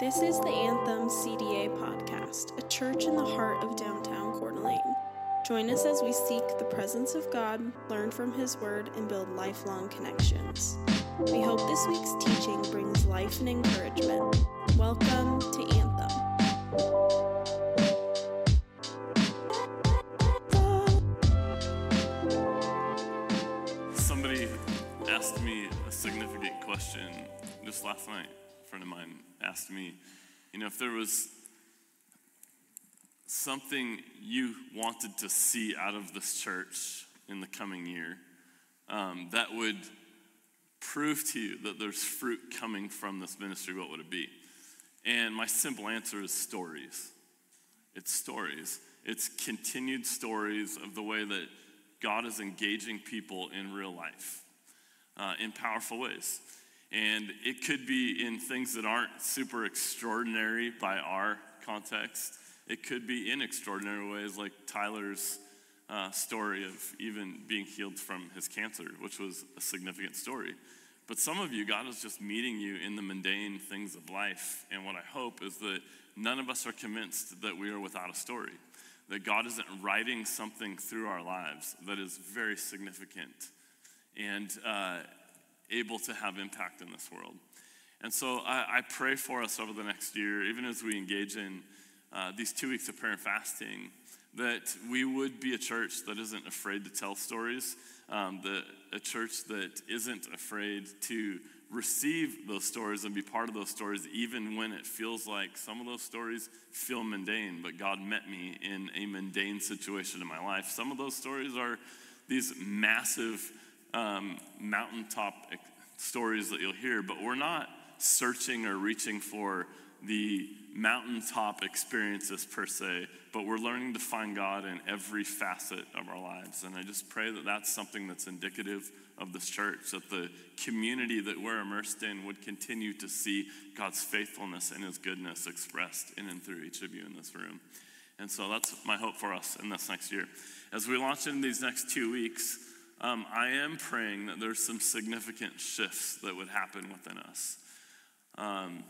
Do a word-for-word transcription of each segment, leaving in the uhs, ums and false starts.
This is the Anthem C D A podcast, a church in the heart of downtown Coeur d'Alene. Join us as we seek the presence of God, learn from His Word, and build lifelong connections. We hope this week's teaching brings life and encouragement. Welcome to Anthem. Somebody asked me a significant question just last night. A friend of mine asked me, you know, if there was something you wanted to see out of this church in the coming year um, that would prove to you that there's fruit coming from this ministry, what would it be? And my simple answer is stories. It's stories. It's continued stories of the way that God is engaging people in real life uh, in powerful ways. And it could be in things that aren't super extraordinary by our context. It could be in extraordinary ways, like Tyler's uh, story of even being healed from his cancer, which was a significant story. But some of you, God is just meeting you in the mundane things of life. And what I hope is that none of us are convinced that we are without a story, that God isn't writing something through our lives that is very significant and uh, able to have impact in this world. And so I, I pray for us over the next year, even as we engage in uh, these two weeks of prayer and fasting, that we would be a church that isn't afraid to tell stories, um, that a church that isn't afraid to receive those stories and be part of those stories, even when it feels like some of those stories feel mundane, but God met me in a mundane situation in my life. Some of those stories are these massive um, mountaintop stories that you'll hear, but we're not searching or reaching for the mountaintop experiences per se, but we're learning to find God in every facet of our lives. And I just pray that that's something that's indicative of this church, that the community that we're immersed in would continue to see God's faithfulness and His goodness expressed in and through each of you in this room. And so that's my hope for us in this next year. As we launch into these next two weeks, um, I am praying that there's some significant shifts that would happen within us. Um,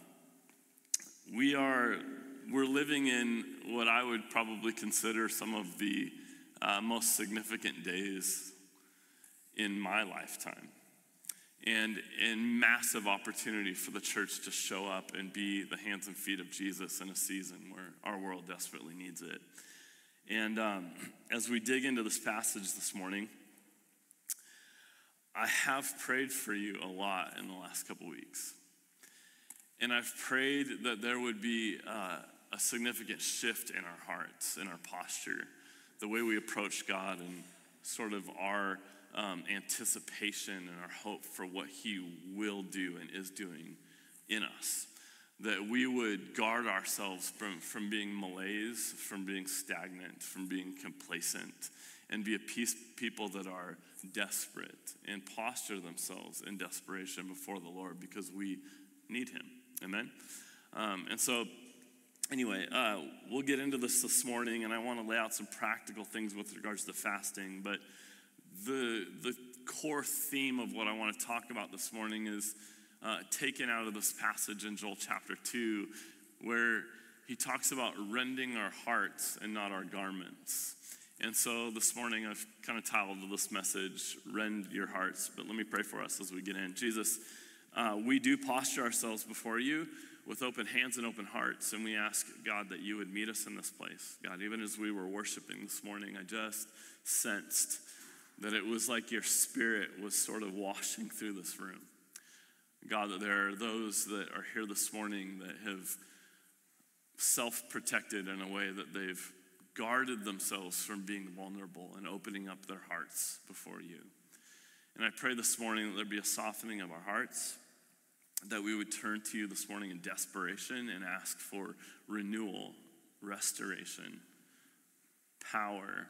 we are, we're living in what I would probably consider some of the uh, most significant days in my lifetime, and in massive opportunity for the church to show up and be the hands and feet of Jesus in a season where our world desperately needs it. And um, as we dig into this passage this morning, I have prayed for you a lot in the last couple weeks. And I've prayed that there would be uh, a significant shift in our hearts, in our posture, the way we approach God, and sort of our um, anticipation and our hope for what He will do and is doing in us. That we would guard ourselves from, from being malaise, from being stagnant, from being complacent, and be a peace people that are desperate and posture themselves in desperation before the Lord because we need Him. Amen? Um, and so, anyway, uh, we'll get into this this morning, and I want to lay out some practical things with regards to fasting. But the the core theme of what I want to talk about this morning is uh, taken out of this passage in Joel chapter two, where he talks about rending our hearts and not our garments. And so this morning I've kind of titled this message, Rend Your Hearts. But let me pray for us as we get in. Jesus, Uh, we do posture ourselves before you with open hands and open hearts, and we ask, God, that you would meet us in this place. God, even as we were worshiping this morning, I just sensed that it was like your Spirit was sort of washing through this room. God, that there are those that are here this morning that have self-protected in a way that they've guarded themselves from being vulnerable and opening up their hearts before you. And I pray this morning that there be a softening of our hearts, that we would turn to you this morning in desperation and ask for renewal, restoration, power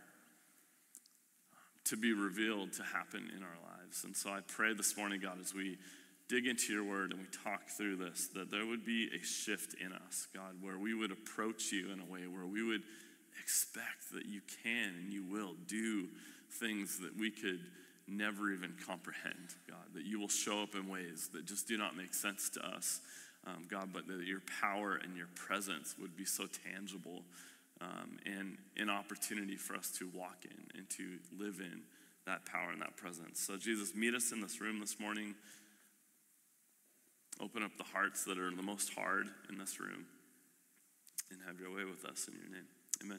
to be revealed, to happen in our lives. And so I pray this morning, God, as we dig into your word and we talk through this, that there would be a shift in us, God, where we would approach you in a way where we would expect that you can and you will do things that we could never even comprehend, God, that you will show up in ways that just do not make sense to us, um, God, but that your power and your presence would be so tangible um, and an opportunity for us to walk in and to live in that power and that presence. So Jesus, meet us in this room this morning. Open up the hearts that are the most hard in this room and have your way with us in your name. Amen.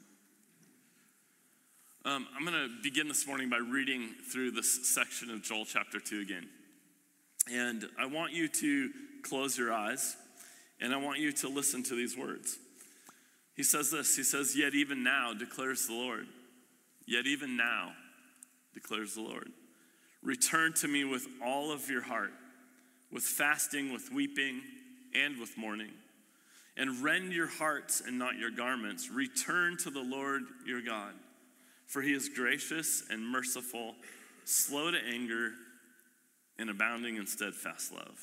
Um, I'm going to begin this morning by reading through this section of Joel chapter two again. And I want you to close your eyes, and I want you to listen to these words. He says this, he says, "Yet even now, declares the Lord, yet even now, declares the Lord, return to me with all of your heart, with fasting, with weeping, and with mourning, and rend your hearts and not your garments. Return to the Lord your God, for he is gracious and merciful, slow to anger, and abounding in steadfast love."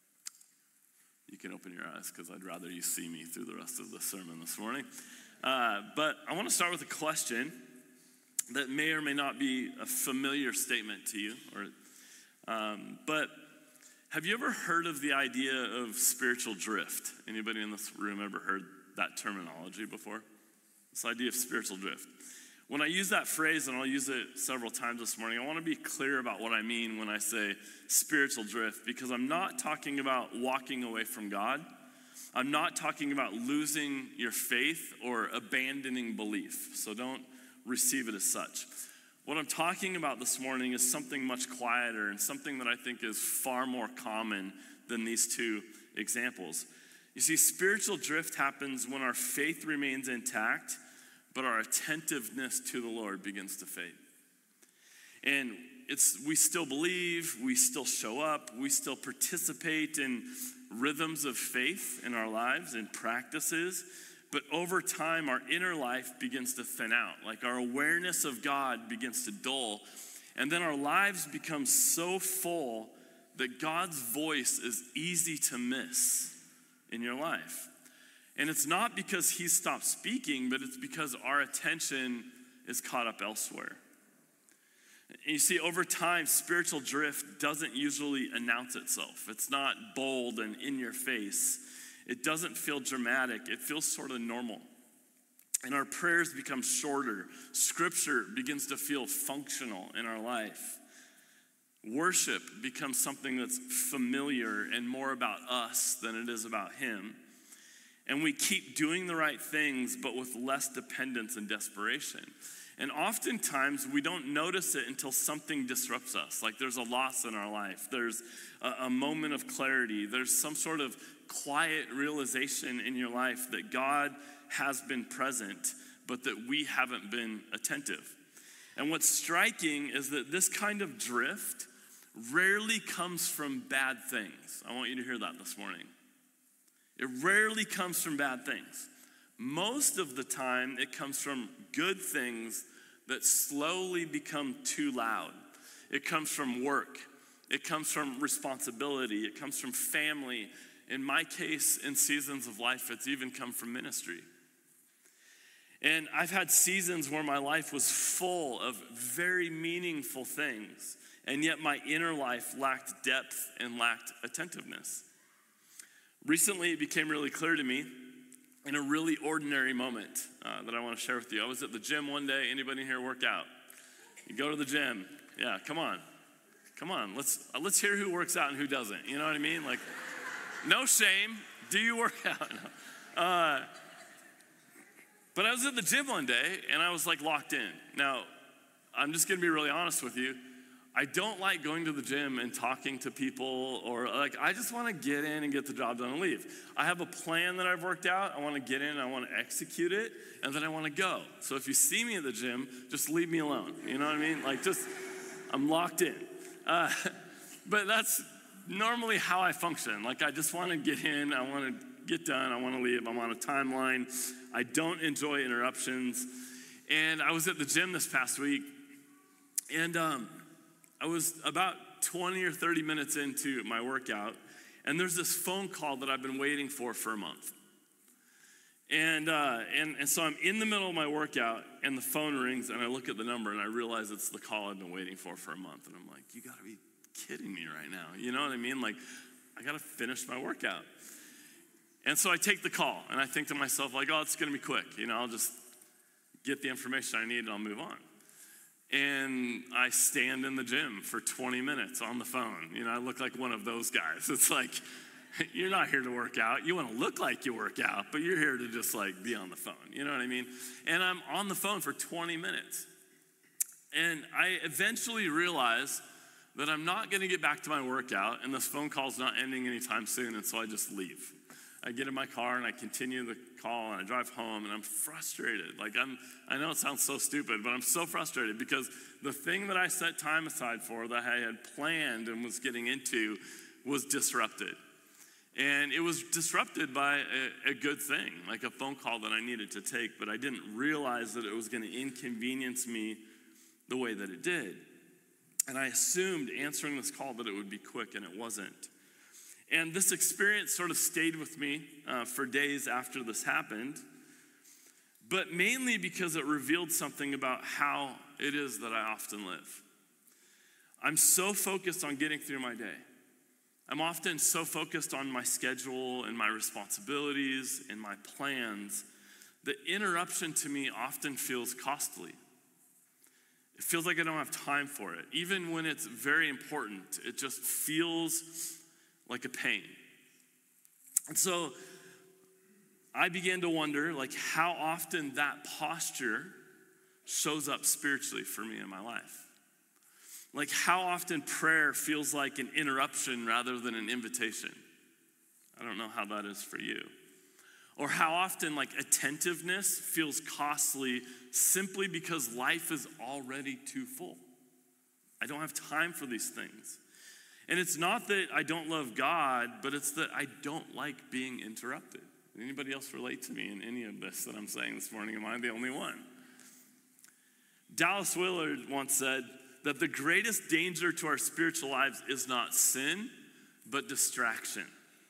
You can open your eyes because I'd rather you see me through the rest of the sermon this morning. Uh, but I want to start with a question that may or may not be a familiar statement to you. Or, um, but have you ever heard of the idea of spiritual drift? Anybody in this room ever heard that terminology before? This idea of spiritual drift. When I use that phrase, and I'll use it several times this morning, I want to be clear about what I mean when I say spiritual drift, because I'm not talking about walking away from God. I'm not talking about losing your faith or abandoning belief, so don't receive it as such. What I'm talking about this morning is something much quieter and something that I think is far more common than these two examples. You see, spiritual drift happens when our faith remains intact, but our attentiveness to the Lord begins to fade. And it's we still believe, we still show up, we still participate in rhythms of faith in our lives and practices, but over time our inner life begins to thin out. Like our awareness of God begins to dull, and then our lives become so full that God's voice is easy to miss in your life. And it's not because he stopped speaking, but it's because our attention is caught up elsewhere. And you see, over time, spiritual drift doesn't usually announce itself. It's not bold and in your face. It doesn't feel dramatic. It feels sort of normal. And our prayers become shorter. Scripture begins to feel functional in our life. Worship becomes something that's familiar and more about us than it is about him. And we keep doing the right things, but with less dependence and desperation. And oftentimes, we don't notice it until something disrupts us. Like there's a loss in our life. There's a, a moment of clarity. There's some sort of quiet realization in your life that God has been present, but that we haven't been attentive. And what's striking is that this kind of drift rarely comes from bad things. I want you to hear that this morning. It rarely comes from bad things. Most of the time, it comes from good things that slowly become too loud. It comes from work. It comes from responsibility. It comes from family. In my case, in seasons of life, it's even come from ministry. And I've had seasons where my life was full of very meaningful things, and yet my inner life lacked depth and lacked attentiveness. Recently, it became really clear to me in a really ordinary moment uh, that I want to share with you. I was at the gym one day. Anybody here work out? You go to the gym. Yeah, come on. Come on. Let's uh, let's hear who works out and who doesn't. You know what I mean? Like, no shame. Do you work out? uh, but I was at the gym one day, and I was like locked in. Now, I'm just going to be really honest with you. I don't like going to the gym and talking to people, or like, I just want to get in and get the job done and leave. I have a plan that I've worked out. I want to get in, I want to execute it, and then I want to go. So if you see me at the gym, just leave me alone. You know what I mean? Like, just, I'm locked in. Uh, but that's normally how I function. Like, I just want to get in, I want to get done, I want to leave. I'm on a timeline. I don't enjoy interruptions. And I was at the gym this past week, and um, I was about twenty or thirty minutes into my workout, and there's this phone call that I've been waiting for for a month. And, uh, and, and so I'm in the middle of my workout, and the phone rings, and I look at the number, and I realize it's the call I've been waiting for for a month. And I'm like, you gotta be kidding me right now. You know what I mean? Like, I gotta finish my workout. And so I take the call, and I think to myself, like, oh, it's going to be quick. You know, I'll just get the information I need, and I'll move on. And I stand in the gym for twenty minutes on the phone. You know, I look like one of those guys. It's like, you're not here to work out. You want to look like you work out, but you're here to just like be on the phone. You know what I mean? And I'm on the phone for twenty minutes. And I eventually realize that I'm not going to get back to my workout, and this phone call's not ending anytime soon, and so I just leave. I get in my car and I continue the call and I drive home, and I'm frustrated. Like I'm, I know it sounds so stupid, but I'm so frustrated because the thing that I set time aside for, that I had planned and was getting into, was disrupted. And it was disrupted by a, a good thing, like a phone call that I needed to take, but I didn't realize that it was going to inconvenience me the way that it did. And I assumed answering this call that it would be quick, and it wasn't. And this experience sort of stayed with me uh, for days after this happened, but mainly because it revealed something about how it is that I often live. I'm so focused on getting through my day. I'm often so focused on my schedule and my responsibilities and my plans that interruption to me often feels costly. It feels like I don't have time for it. Even when it's very important, it just feels like a pain. And so I began to wonder, like, how often that posture shows up spiritually for me in my life. Like, how often prayer feels like an interruption rather than an invitation. I don't know how that is for you. Or how often, like, attentiveness feels costly simply because life is already too full. I don't have time for these things. And it's not that I don't love God, but it's that I don't like being interrupted. Anybody else relate to me in any of this that I'm saying this morning? Am I the only one? Dallas Willard once said that the greatest danger to our spiritual lives is not sin, but distraction.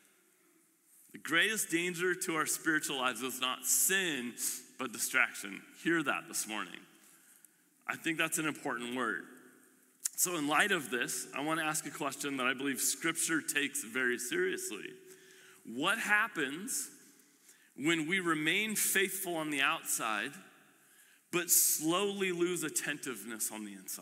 The greatest danger to our spiritual lives is not sin, but distraction. Hear that this morning. I think that's an important word. So in light of this, I want to ask a question that I believe Scripture takes very seriously. What happens when we remain faithful on the outside, but slowly lose attentiveness on the inside?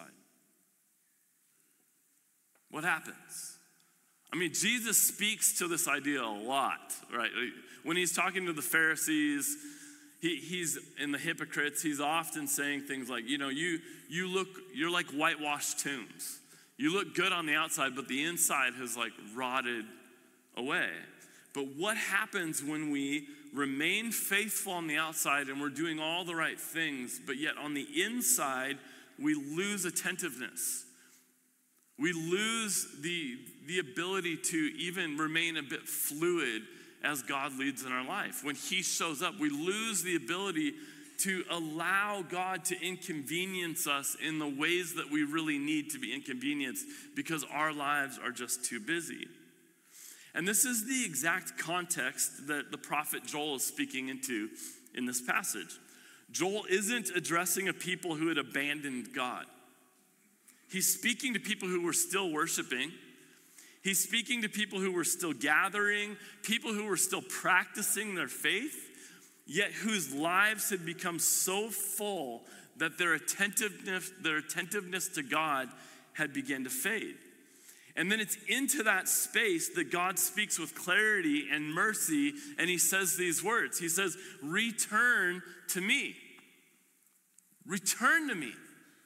What happens? I mean, Jesus speaks to this idea a lot, right? When he's talking to the Pharisees, he, he's in the hypocrites, he's often saying things like, you know, you you look, you're like whitewashed tombs. You look good on the outside, but the inside has like rotted away. But what happens when we remain faithful on the outside and we're doing all the right things, but yet on the inside, we lose attentiveness? We lose the, the ability to even remain a bit fluid as God leads in our life. When he shows up, we lose the ability to allow God to inconvenience us in the ways that we really need to be inconvenienced because our lives are just too busy. And this is the exact context that the prophet Joel is speaking into in this passage. Joel isn't addressing a people who had abandoned God. He's speaking to people who were still worshiping. He's speaking to people who were still gathering, people who were still practicing their faith, yet whose lives had become so full that their attentiveness, their attentiveness to God had begun to fade. And then it's into that space that God speaks with clarity and mercy, and he says these words. He says, return to me. Return to me.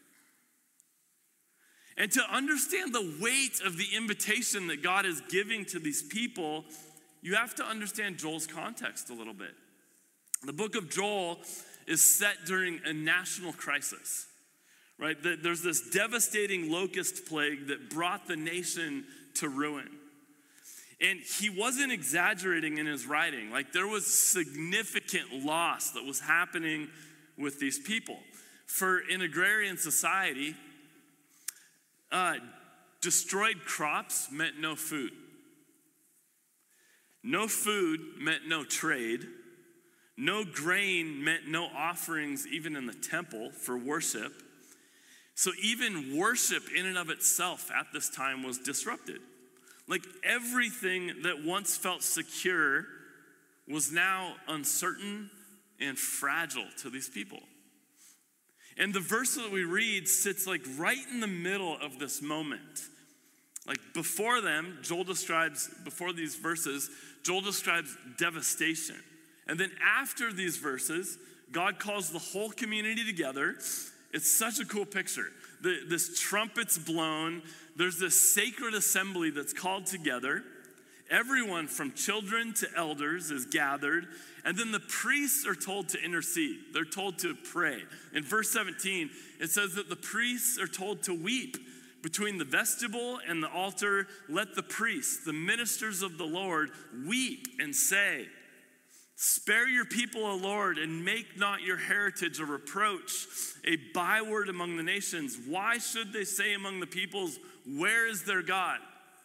And to understand the weight of the invitation that God is giving to these people, you have to understand Joel's context a little bit. The book of Joel is set during a national crisis, right? There's this devastating locust plague that brought the nation to ruin. And he wasn't exaggerating in his writing. Like, there was significant loss that was happening with these people. For an agrarian society, uh, destroyed crops meant no food. No food meant no trade. No grain meant no offerings even in the temple for worship. So even worship in and of itself at this time was disrupted. Like, everything that once felt secure was now uncertain and fragile to these people. And the verse that we read sits like right in the middle of this moment. Like before them, Joel describes, before these verses, Joel describes devastation. And then after these verses, God calls the whole community together. It's such a cool picture. The, this trumpet's blown. There's this sacred assembly that's called together. Everyone from children to elders is gathered. And then the priests are told to intercede. They're told to pray. In verse seventeen, it says that the priests are told to weep. Between the vestibule and the altar, let the priests, the ministers of the Lord, weep and say, spare your people, O Lord, and make not your heritage a reproach, a byword among the nations. Why should they say among the peoples, where is their God?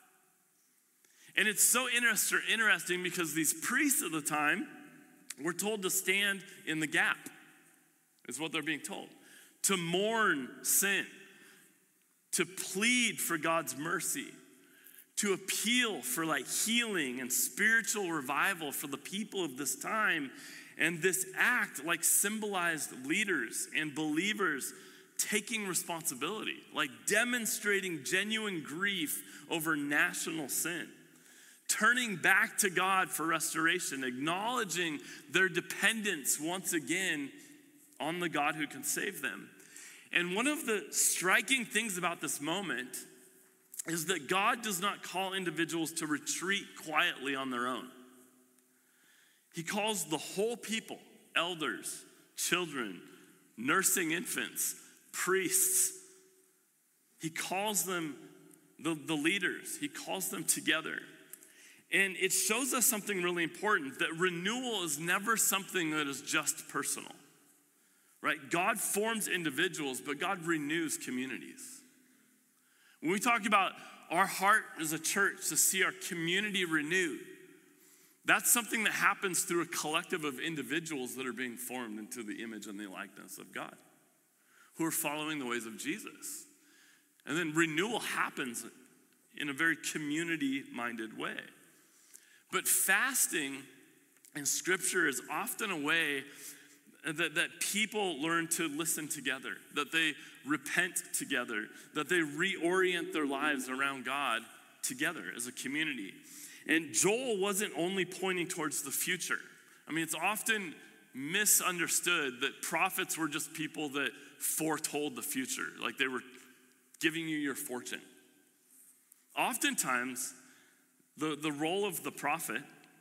And it's so interesting because these priests at the time were told to stand in the gap, is what they're being told. To mourn sin, to plead for God's mercy, to appeal for like healing and spiritual revival for the people of this time. And this act like symbolized leaders and believers taking responsibility, like demonstrating genuine grief over national sin, turning back to God for restoration, acknowledging their dependence once again on the God who can save them. And one of the striking things about this moment is that God does not call individuals to retreat quietly on their own. He calls the whole people, elders, children, nursing infants, priests. He calls them the, the leaders. He calls them together. And it shows us something really important, that renewal is never something that is just personal. Right? God forms individuals, but God renews communities. When we talk about our heart as a church to see our community renewed, that's something that happens through a collective of individuals that are being formed into the image and the likeness of God, who are following the ways of Jesus. And then renewal happens in a very community-minded way. But fasting in Scripture is often a way That, that people learn to listen together, that they repent together, that they reorient their lives around God together as a community. And Joel wasn't only pointing towards the future. I mean, it's often misunderstood that prophets were just people that foretold the future, like they were giving you your fortune. Oftentimes, the, the role of the prophet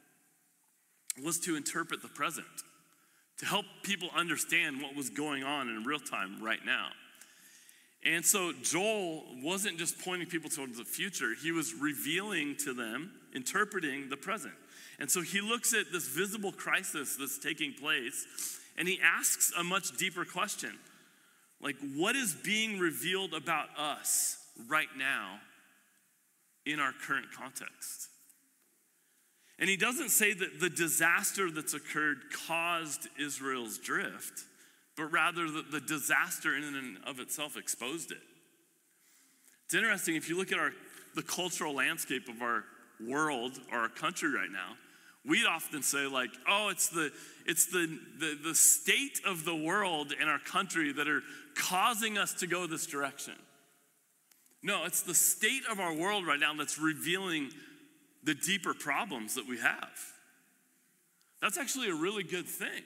was to interpret the present, to help people understand what was going on in real time right now. And so Joel wasn't just pointing people towards the future, he was revealing to them, interpreting the present. And so he looks at this visible crisis that's taking place, and he asks a much deeper question. Like, what is being revealed about us right now in our current context? And he doesn't say that the disaster that's occurred caused Israel's drift, but rather that the disaster in and of itself exposed it. It's interesting, if you look at our the cultural landscape of our world or our country right now, we'd often say like, oh, it's the it's the, the, the state of the world and our country that are causing us to go this direction. No, it's the state of our world right now that's revealing the deeper problems that we have. That's actually a really good thing.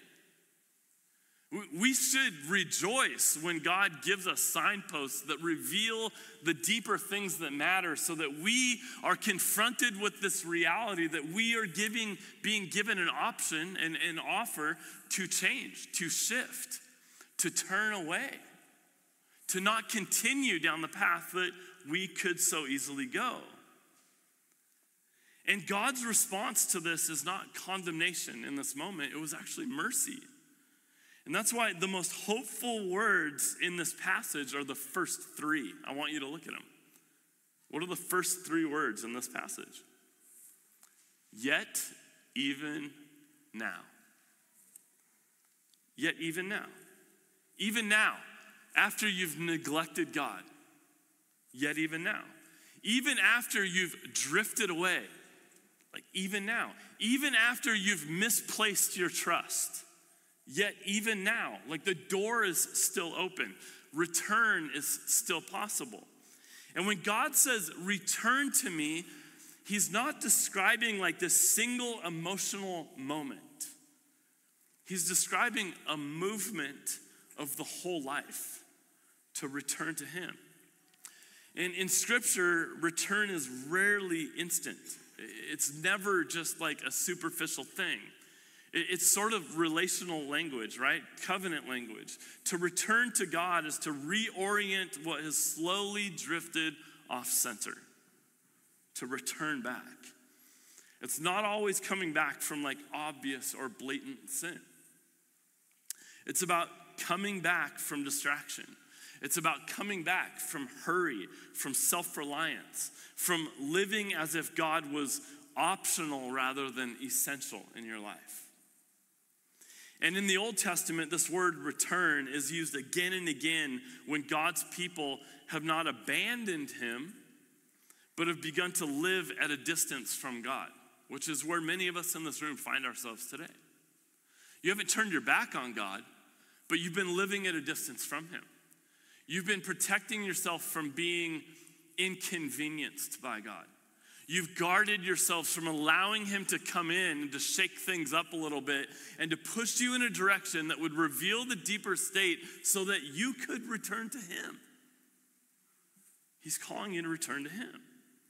We should rejoice when God gives us signposts that reveal the deeper things that matter, so that we are confronted with this reality that we are giving, being given an option and an offer to change, to shift, to turn away, to not continue down the path that we could so easily go. And God's response to this is not condemnation in this moment. It was actually mercy. And that's why the most hopeful words in this passage are the first three. I want you to look at them. What are the first three words in this passage? Yet, even now. Yet, even now. Even now, after you've neglected God. Yet, even now. Even after you've drifted away. Like even now, even after you've misplaced your trust, yet even now, like the door is still open. Return is still possible. And when God says, return to me, he's not describing like this single emotional moment. He's describing a movement of the whole life to return to him. And in scripture, return is rarely instant. It's never just like a superficial thing. It's sort of relational language, right? Covenant language. To return to God is to reorient what has slowly drifted off center. To return back. It's not always coming back from like obvious or blatant sin. It's about coming back from distraction. It's about coming back from hurry, from self-reliance, from living as if God was optional rather than essential in your life. And in the Old Testament, this word return is used again and again when God's people have not abandoned him, but have begun to live at a distance from God, which is where many of us in this room find ourselves today. You haven't turned your back on God, but you've been living at a distance from him. You've been protecting yourself from being inconvenienced by God. You've guarded yourselves from allowing him to come in and to shake things up a little bit and to push you in a direction that would reveal the deeper state so that you could return to him. He's calling you to return to him.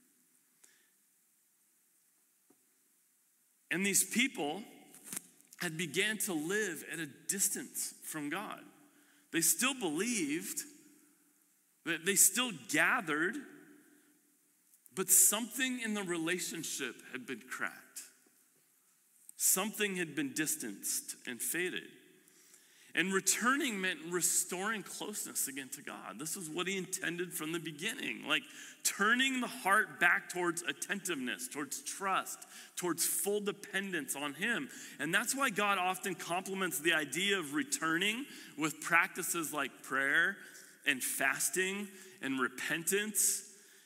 And these people had began to live at a distance from God. They still believed, that they still gathered, but something in the relationship had been cracked. Something had been distanced and faded. And returning meant restoring closeness again to God. This is what he intended from the beginning. Like turning the heart back towards attentiveness, towards trust, towards full dependence on him. And that's why God often complements the idea of returning with practices like prayer and fasting and repentance.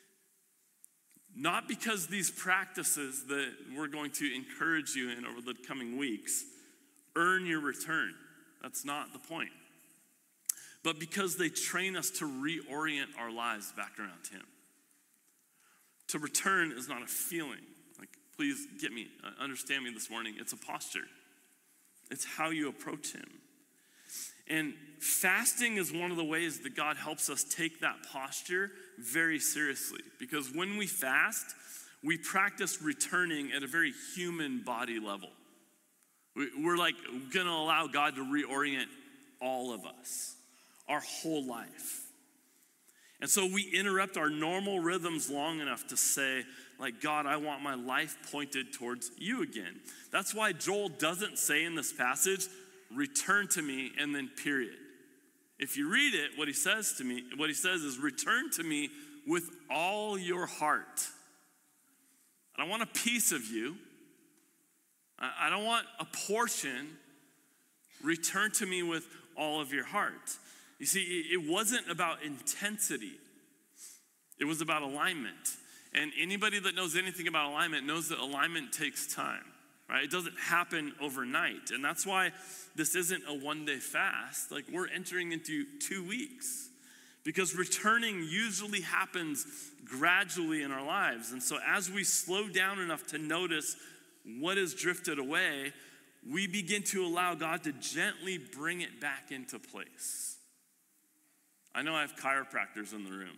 Not because these practices that we're going to encourage you in over the coming weeks earn your return. That's not the point. But because they train us to reorient our lives back around him. To return is not a feeling. Like, please get me, understand me this morning. It's a posture. It's how you approach him. And fasting is one of the ways that God helps us take that posture very seriously. Because when we fast, we practice returning at a very human body level. We're like going to allow God to reorient all of us, our whole life. And so we interrupt our normal rhythms long enough to say, like, God, I want my life pointed towards you again. That's why Joel doesn't say in this passage, return to me, and then period. If you read it, what he says to me, what he says is, return to me with all your heart. I don't want a piece of you. I don't want a portion. Return to me with all of your heart. You see, it wasn't about intensity. It was about alignment. And anybody that knows anything about alignment knows that alignment takes time, right? It doesn't happen overnight. And that's why this isn't a one-day fast. Like, we're entering into two weeks. Because returning usually happens gradually in our lives. And so as we slow down enough to notice what has drifted away, we begin to allow God to gently bring it back into place. I know I have chiropractors in the room.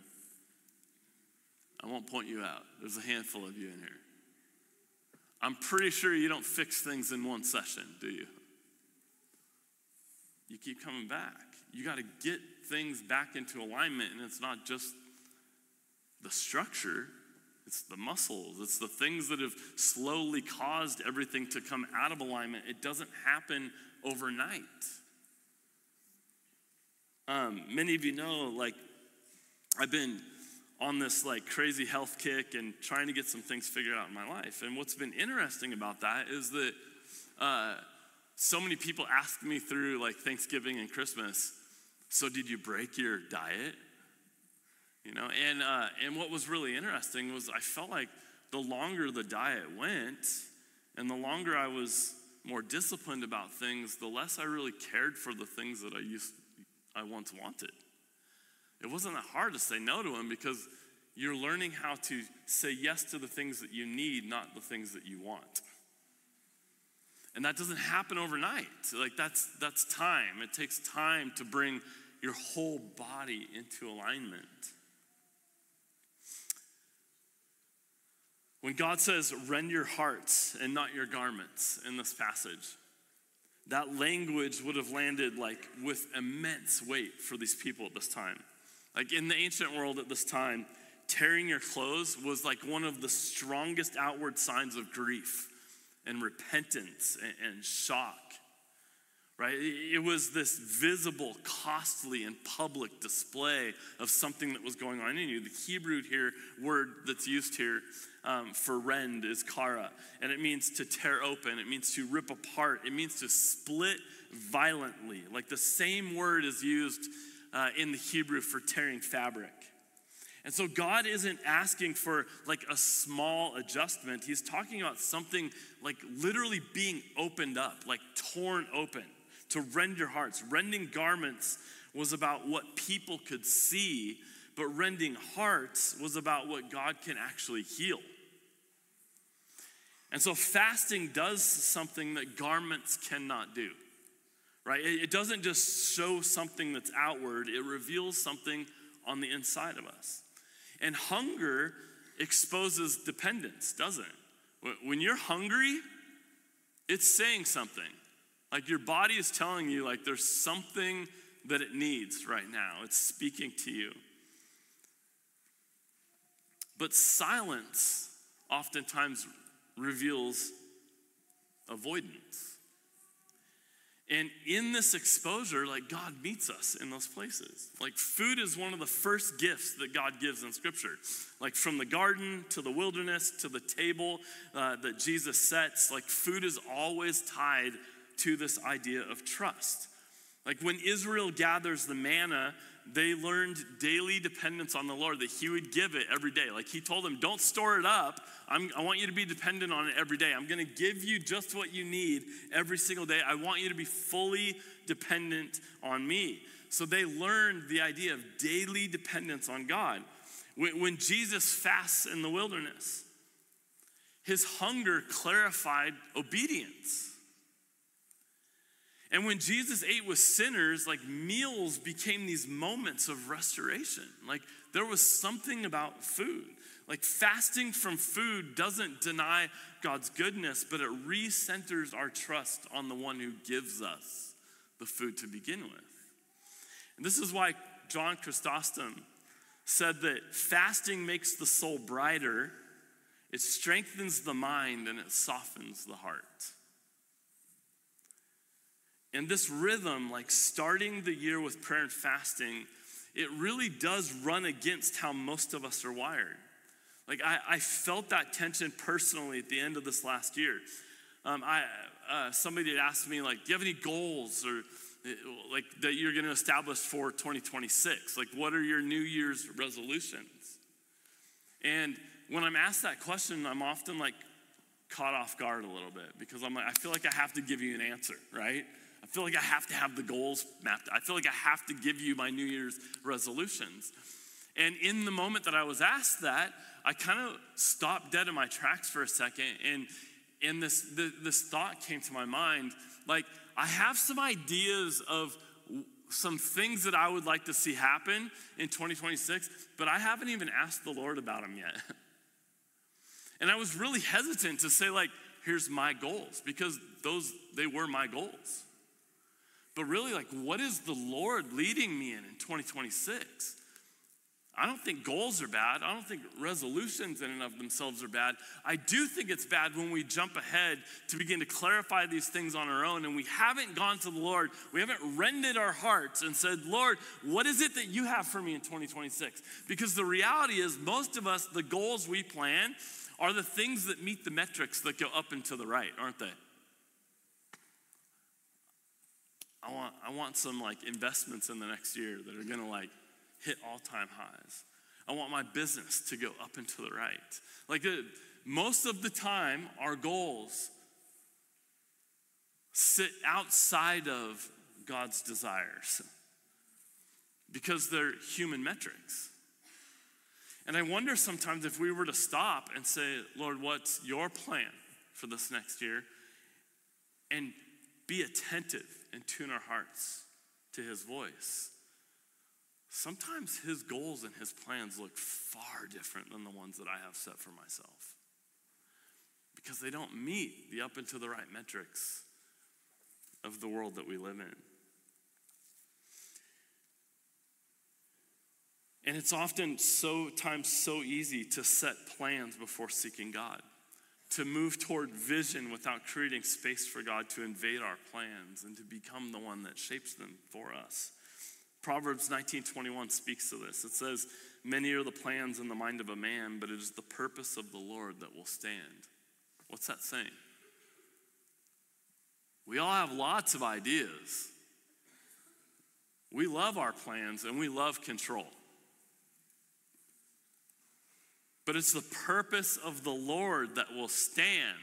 I won't point you out. There's a handful of you in here. I'm pretty sure you don't fix things in one session, do you? You keep coming back. You got to get things back into alignment, and it's not just the structure. It's the muscles. It's the things that have slowly caused everything to come out of alignment. It doesn't happen overnight. Um, many of you know, like, I've been on this like crazy health kick and trying to get some things figured out in my life. And what's been interesting about that is that uh, so many people ask me through like Thanksgiving and Christmas, so did you break your diet? You know, and uh, and what was really interesting was I felt like the longer the diet went and the longer I was more disciplined about things, the less I really cared for the things that I used I once wanted. It wasn't that hard to say no to them because you're learning how to say yes to the things that you need, not the things that you want. And that doesn't happen overnight. Like that's that's time. It takes time to bring your whole body into alignment. When God says, rend your hearts and not your garments in this passage, that language would have landed like with immense weight for these people at this time. Like in the ancient world at this time, tearing your clothes was like one of the strongest outward signs of grief and repentance and, and shock, right? It was this visible, costly, and public display of something that was going on in you. The Hebrew here, word that's used here um, for rend is kara, and it means to tear open. It means to rip apart. It means to split violently. Like the same word is used uh, in the Hebrew for tearing fabric. And so God isn't asking for like a small adjustment. He's talking about something like literally being opened up, like torn open. To rend your hearts. Rending garments was about what people could see, but rending hearts was about what God can actually heal. And so fasting does something that garments cannot do, right? It doesn't just show something that's outward, it reveals something on the inside of us. And hunger exposes dependence, doesn't it? When you're hungry, it's saying something. Like your body is telling you like there's something that it needs right now. It's speaking to you. But silence oftentimes reveals avoidance. And in this exposure, like God meets us in those places. Like food is one of the first gifts that God gives in Scripture. Like from the garden to the wilderness to the table uh, that Jesus sets, like food is always tied to this idea of trust. Like when Israel gathers the manna, they learned daily dependence on the Lord, that he would give it every day. Like he told them, don't store it up. I'm, I want you to be dependent on it every day. I'm going to give you just what you need every single day. I want you to be fully dependent on me. So they learned the idea of daily dependence on God. When, when Jesus fasts in the wilderness, his hunger clarified obedience. And when Jesus ate with sinners, like meals became these moments of restoration. Like there was something about food. Like fasting from food doesn't deny God's goodness, but it recenters our trust on the one who gives us the food to begin with. And this is why John Chrysostom said that fasting makes the soul brighter, it strengthens the mind, and it softens the heart. And this rhythm, like starting the year with prayer and fasting, it really does run against how most of us are wired. Like I, I felt that tension personally at the end of this last year. Um, I uh, somebody had asked me, like, do you have any goals or like that you're going to establish for twenty twenty-six? Like, what are your New Year's resolutions? And when I'm asked that question, I'm often like caught off guard a little bit because I'm like, I feel like I have to give you an answer, right? I feel like I have to have the goals mapped. I feel like I have to give you my New Year's resolutions. And in the moment that I was asked that, I kind of stopped dead in my tracks for a second, and, and this, the, this thought came to my mind. Like, I have some ideas of some things that I would like to see happen in twenty twenty-six, but I haven't even asked the Lord about them yet. And I was really hesitant to say, like, here's my goals, because those, they were my goals. But really, like, what is the Lord leading me in in twenty twenty-six? I don't think goals are bad. I don't think resolutions in and of themselves are bad. I do think it's bad when we jump ahead to begin to clarify these things on our own, and we haven't gone to the Lord. We haven't rended our hearts and said, Lord, what is it that you have for me in twenty twenty-six? Because the reality is, most of us, the goals we plan are the things that meet the metrics that go up and to the right, aren't they? I want, I want some like investments in the next year that are gonna like hit all-time highs. I want my business to go up and to the right. Like uh, most of the time, our goals sit outside of God's desires because they're human metrics. And I wonder sometimes if we were to stop and say, Lord, what's your plan for this next year? And be attentive and tune our hearts to his voice. Sometimes his goals and his plans look far different than the ones that I have set for myself, because they don't meet the up and to the right metrics of the world that we live in. And it's often so times so easy to set plans before seeking God, to move toward vision without creating space for God to invade our plans and to become the one that shapes them for us. Proverbs nineteen twenty-one speaks to this. It says, many are the plans in the mind of a man, but it is the purpose of the Lord that will stand. What's that saying? We all have lots of ideas. We love our plans and we love control. But it's the purpose of the Lord that will stand.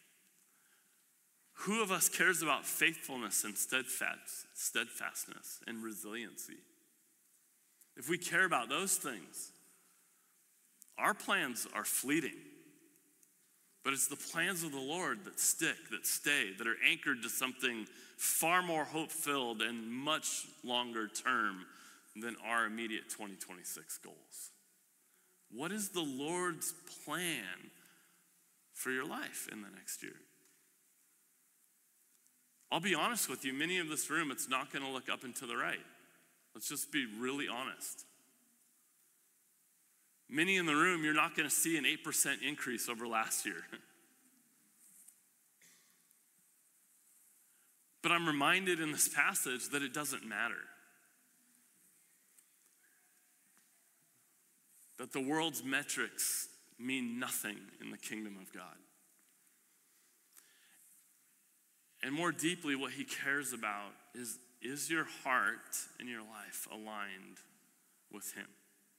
Who of us cares about faithfulness and steadfast, steadfastness and resiliency? If we care about those things, our plans are fleeting. But it's the plans of the Lord that stick, that stay, that are anchored to something far more hope-filled and much longer term than our immediate twenty twenty-six goals. What is the Lord's plan for your life in the next year? I'll be honest with you, many of this room, it's not going to look up and to the right. Let's just be really honest. Many in the room, you're not going to see an eight percent increase over last year. But I'm reminded in this passage that it doesn't matter. That the world's metrics mean nothing in the kingdom of God. And more deeply, what he cares about is, is your heart and your life aligned with him?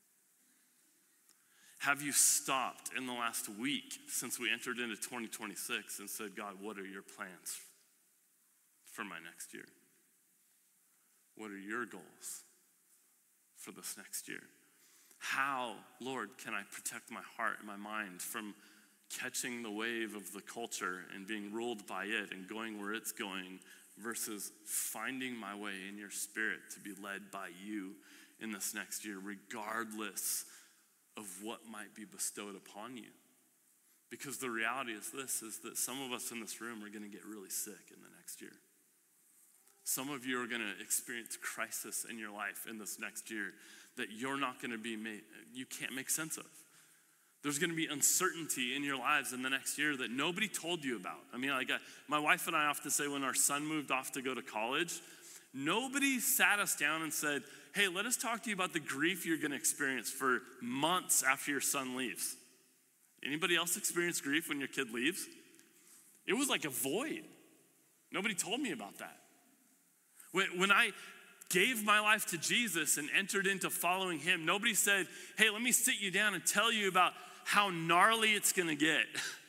Have you stopped in the last week since we entered into twenty twenty-six and said, God, what are your plans for my next year? What are your goals for this next year? How, Lord, can I protect my heart and my mind from catching the wave of the culture and being ruled by it and going where it's going versus finding my way in your spirit to be led by you in this next year, regardless of what might be bestowed upon you? Because the reality is this, is that some of us in this room are going to get really sick in the next year. Some of you are going to experience crisis in your life in this next year that you're not going to be made, you can't make sense of. There's going to be uncertainty in your lives in the next year that nobody told you about. I mean, like I, my wife and I often say when our son moved off to go to college, nobody sat us down and said, hey, let us talk to you about the grief you're going to experience for months after your son leaves. Anybody else experience grief when your kid leaves? It was like a void. Nobody told me about that. When, when I gave my life to Jesus and entered into following him, nobody said, hey, let me sit you down and tell you about how gnarly it's going to get.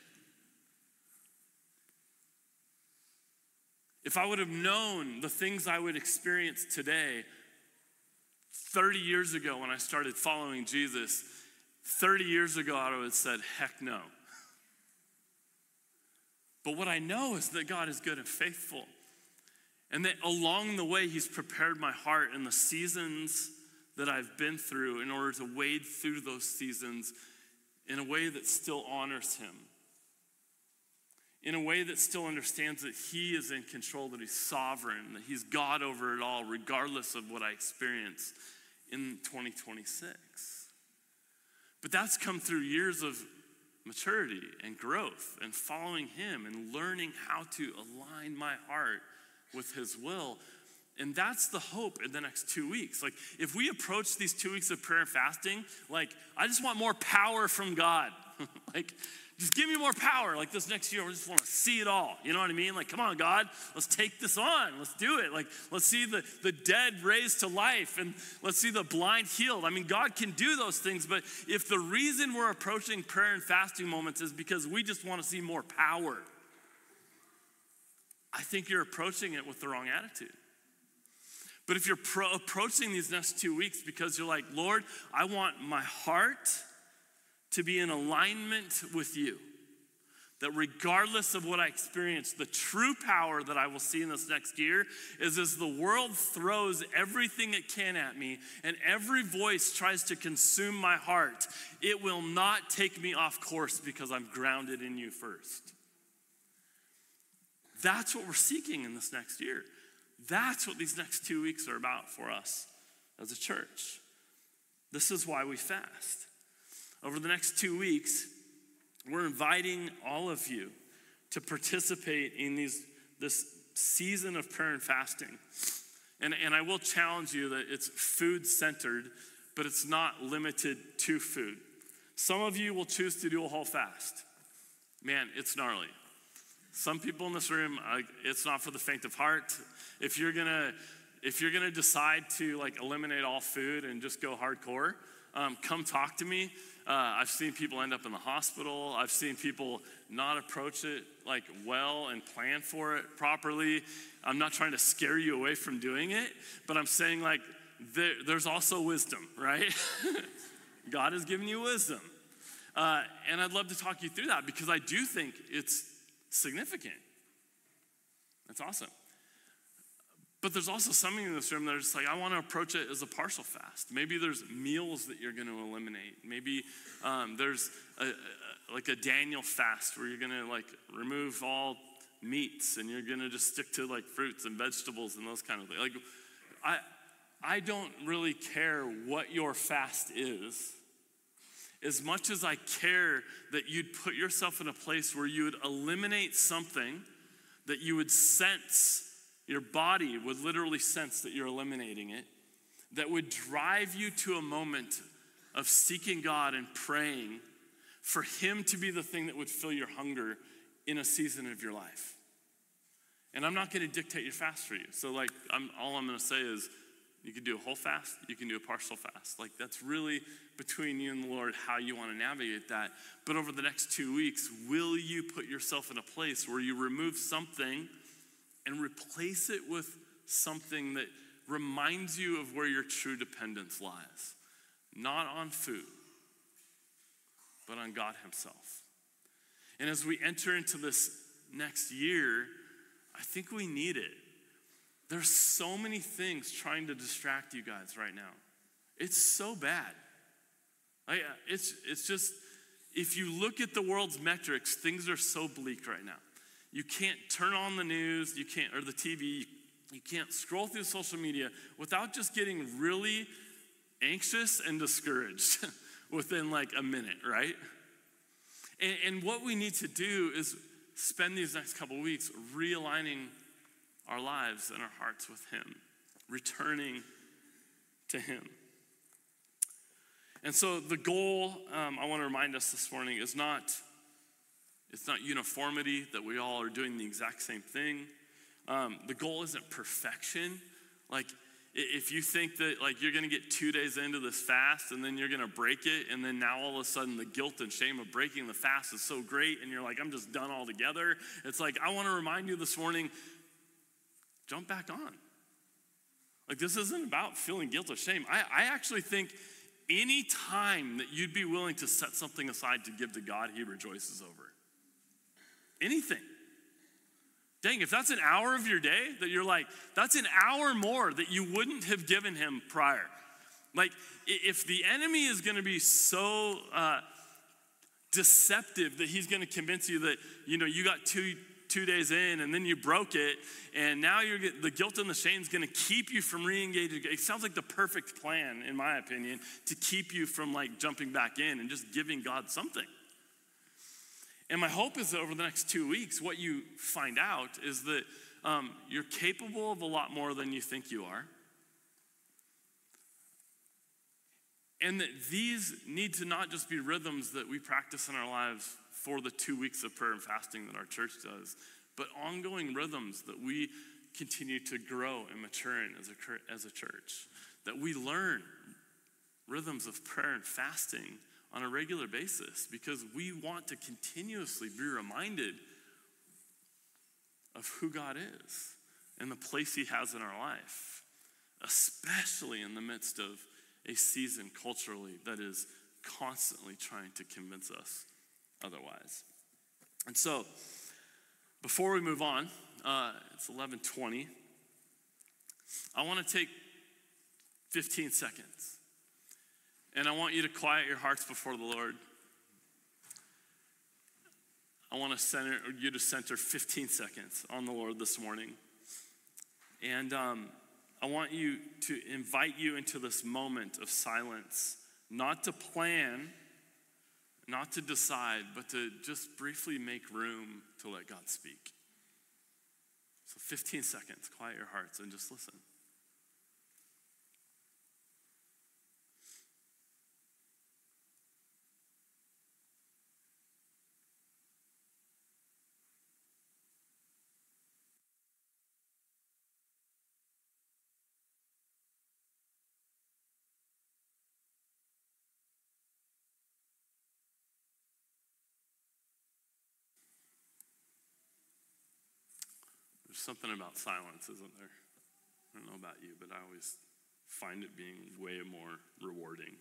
If I would have known the things I would experience today, thirty years ago when I started following Jesus, thirty years ago I would have said, heck no. But what I know is that God is good and faithful. And that along the way, he's prepared my heart in the seasons that I've been through in order to wade through those seasons in a way that still honors him. In a way that still understands that he is in control, that he's sovereign, that he's God over it all, regardless of what I experience in twenty twenty-six. But that's come through years of maturity and growth and following him and learning how to align my heart with his will. And that's the hope in the next two weeks. Like, if we approach these two weeks of prayer and fasting, like, I just want more power from God. Like, Just give me more power. Like this next year, we just want to see it all. You know what I mean? Like, come on, God, let's take this on. Let's do it. Like, let's see the, the dead raised to life, and let's see the blind healed. I mean, God can do those things, but if the reason we're approaching prayer and fasting moments is because we just want to see more power, I think you're approaching it with the wrong attitude. But if you're pro- approaching these next two weeks because you're like, Lord, I want my heart to be in alignment with you, that regardless of what I experience, the true power that I will see in this next year is as the world throws everything it can at me and every voice tries to consume my heart, it will not take me off course because I'm grounded in you first. That's what we're seeking in this next year. That's what these next two weeks are about for us as a church. This is why we fast. Over the next two weeks, we're inviting all of you to participate in these this season of prayer and fasting. And, and I will challenge you that it's food-centered, but it's not limited to food. Some of you will choose to do a whole fast. Man, it's gnarly. Some people in this room, uh, it's not for the faint of heart. If you're gonna, if you're gonna decide to like eliminate all food and just go hardcore, um, come talk to me. Uh, I've seen people end up in the hospital. I've seen people not approach it like well and plan for it properly. I'm not trying to scare you away from doing it, but I'm saying like there, there's also wisdom, right? God has given you wisdom. Uh, and I'd love to talk you through that because I do think it's significant. That's awesome. But there's also something in this room that are just like, I want to approach it as a partial fast. Maybe there's meals that you're going to eliminate. Maybe um, there's a, a, like a Daniel fast where you're going to like remove all meats and you're going to just stick to like fruits and vegetables and those kind of things. Like, I, I don't really care what your fast is, as much as I care that you'd put yourself in a place where you would eliminate something that you would sense. Your body would literally sense that you're eliminating it, that would drive you to a moment of seeking God and praying for him to be the thing that would fill your hunger in a season of your life. And I'm not going to dictate your fast for you. So like, I'm, all I'm going to say is you can do a whole fast, you can do a partial fast. Like that's really between you and the Lord how you want to navigate that. But over the next two weeks, will you put yourself in a place where you remove something and replace it with something that reminds you of where your true dependence lies? Not on food, but on God himself. And as we enter into this next year, I think we need it. There's so many things trying to distract you guys right now. It's so bad. I, it's, it's just, if you look at the world's metrics, things are so bleak right now. You can't turn on the news, you can't, or the T V, you can't scroll through social media without just getting really anxious and discouraged within like a minute, right? And, and what we need to do is spend these next couple weeks realigning our lives and our hearts with him, returning to him. And so the goal, um, I want to remind us this morning, is not It's not uniformity, that we all are doing the exact same thing. Um, the goal isn't perfection. Like, if you think that like you're gonna get two days into this fast and then you're gonna break it, and then now all of a sudden the guilt and shame of breaking the fast is so great and you're like, I'm just done altogether. It's like, I wanna remind you this morning, jump back on. Like, this isn't about feeling guilt or shame. I, I actually think any time that you'd be willing to set something aside to give to God, he rejoices over. Anything. Dang, if that's an hour of your day that you're like, that's an hour more that you wouldn't have given him prior. Like, if the enemy is going to be so uh, deceptive that he's going to convince you that, you know, you got two two days in and then you broke it, and now you're get, the guilt and the shame is going to keep you from re-engaging. It sounds like the perfect plan, in my opinion, to keep you from like jumping back in and just giving God something. And my hope is that over the next two weeks, what you find out is that um, you're capable of a lot more than you think you are. And that these need to not just be rhythms that we practice in our lives for the two weeks of prayer and fasting that our church does, but ongoing rhythms that we continue to grow and mature in as a, as a church. That we learn rhythms of prayer and fasting on a regular basis because we want to continuously be reminded of who God is and the place he has in our life, especially in the midst of a season culturally that is constantly trying to convince us otherwise. And so, before we move on, uh, it's eleven twenty. I want to take fifteen seconds, and I want you to quiet your hearts before the Lord. I want to center you to center fifteen seconds on the Lord this morning, and um, I want you to invite you into this moment of silence, not to plan, not to decide, but to just briefly make room to let God speak. So fifteen seconds, quiet your hearts and just listen. There's something about silence, isn't there? I don't know about you, but I always find it being way more rewarding.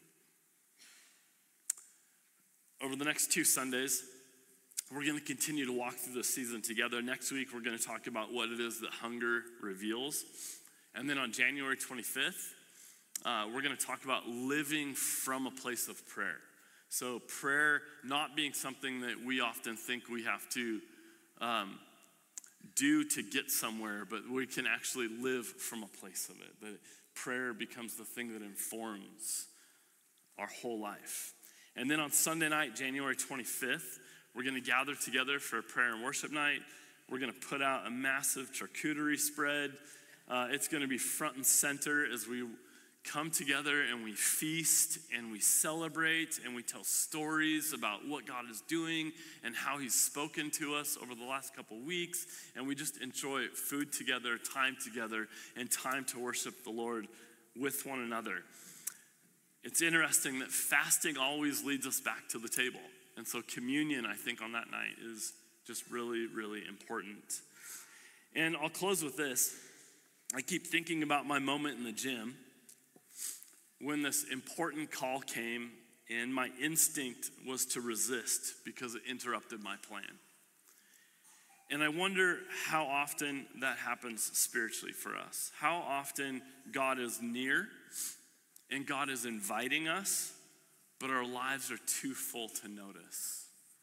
Over the next two Sundays, we're going to continue to walk through this season together. Next week, we're going to talk about what it is that hunger reveals. And then on January twenty-fifth, uh, we're going to talk about living from a place of prayer. So prayer not being something that we often think we have to um, do to get somewhere, but we can actually live from a place of it. That prayer becomes the thing that informs our whole life. And then on Sunday night, January twenty-fifth, we're going to gather together for a prayer and worship night. We're going to put out a massive charcuterie spread. Uh, it's going to be front and center as we come together and we feast and we celebrate and we tell stories about what God is doing and how he's spoken to us over the last couple weeks. And we just enjoy food together, time together, and time to worship the Lord with one another. It's interesting that fasting always leads us back to the table. And so communion, I think, on that night is just really, really important. And I'll close with this. I keep thinking about my moment in the gym when this important call came and my instinct was to resist because it interrupted my plan. And I wonder how often that happens spiritually for us. How often God is near and God is inviting us, but our lives are too full to notice.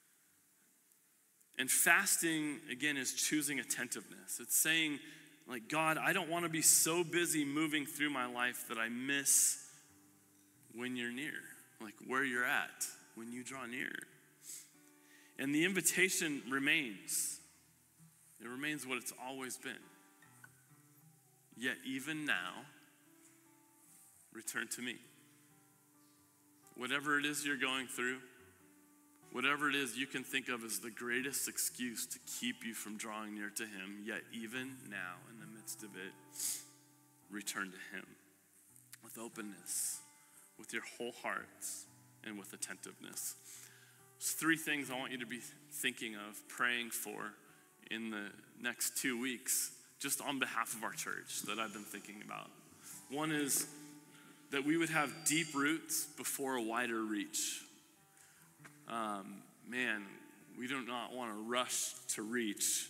And fasting, again, is choosing attentiveness. It's saying, like, God, I don't want to be so busy moving through my life that I miss when you're near, like where you're at when you draw near. And the invitation remains. It remains what it's always been. Yet even now, return to me. Whatever it is you're going through, whatever it is you can think of as the greatest excuse to keep you from drawing near to him, yet even now in the midst of it, return to him with openness, with your whole heart, and with attentiveness. There's three things I want you to be thinking of, praying for in the next two weeks, just on behalf of our church that I've been thinking about. One is that we would have deep roots before a wider reach. Um, man, we do not want to rush to reach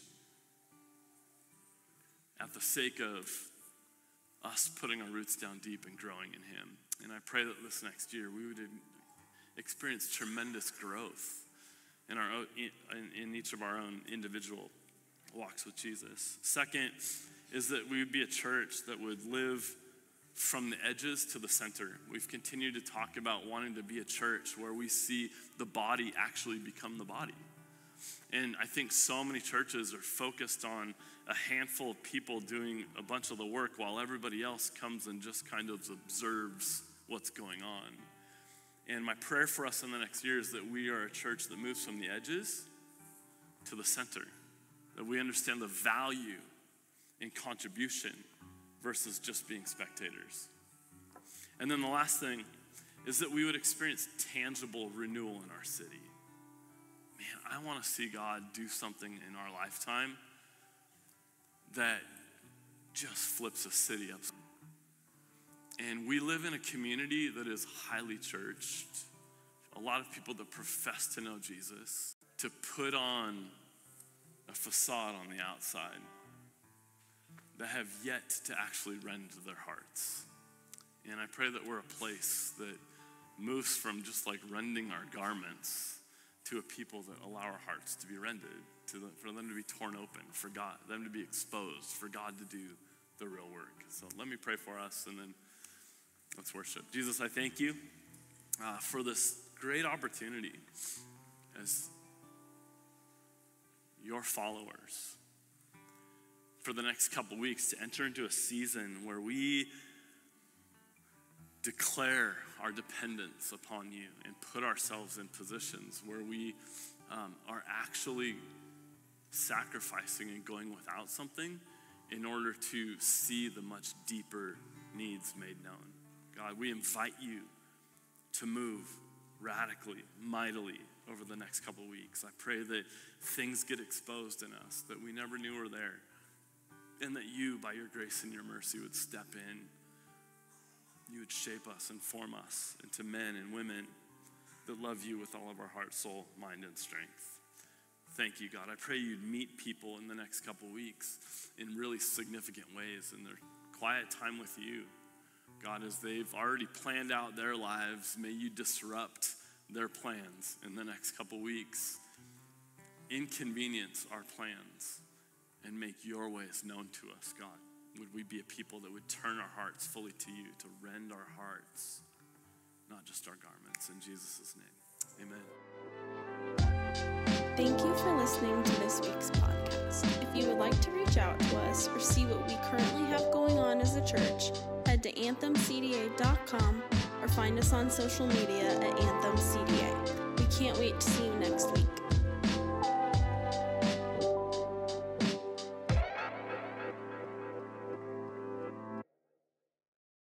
at the sake of us putting our roots down deep and growing in him. And I pray that this next year we would experience tremendous growth in our own, in, in each of our own individual walks with Jesus. Second is that we would be a church that would live from the edges to the center. We've continued to talk about wanting to be a church where we see the body actually become the body. And I think so many churches are focused on a handful of people doing a bunch of the work while everybody else comes and just kind of observes what's going on. And my prayer for us in the next year is that we are a church that moves from the edges to the center, that we understand the value in contribution versus just being spectators. And then the last thing is that we would experience tangible renewal in our city. Man, I want to see God do something in our lifetime that just flips a city up. And we live in a community that is highly churched. A lot of people that profess to know Jesus, to put on a facade on the outside that have yet to actually rend their hearts. And I pray that we're a place that moves from just like rending our garments to a people that allow our hearts to be rended, to the, for them to be torn open, for God, them to be exposed, for God to do the real work. So let me pray for us, and then let's worship. Jesus, I thank you uh, for this great opportunity as your followers for the next couple weeks to enter into a season where we declare our dependence upon you and put ourselves in positions where we um, are actually sacrificing and going without something in order to see the much deeper needs made known. God, we invite you to move radically, mightily over the next couple weeks. I pray that things get exposed in us that we never knew were there, and that you, by your grace and your mercy, would step in. You would shape us and form us into men and women that love you with all of our heart, soul, mind, and strength. Thank you, God. I pray you'd meet people in the next couple weeks in really significant ways in their quiet time with you. God, as they've already planned out their lives, may you disrupt their plans in the next couple weeks. Inconvenience our plans and make your ways known to us, God. Would we be a people that would turn our hearts fully to you, to rend our hearts, not just our garments. In Jesus' name, amen. Thank you for listening to this week's podcast. If you would like to reach out to us or see what we currently have going on as a church, head to anthem c d a dot com or find us on social media at anthem c d a. We can't wait to see you next week.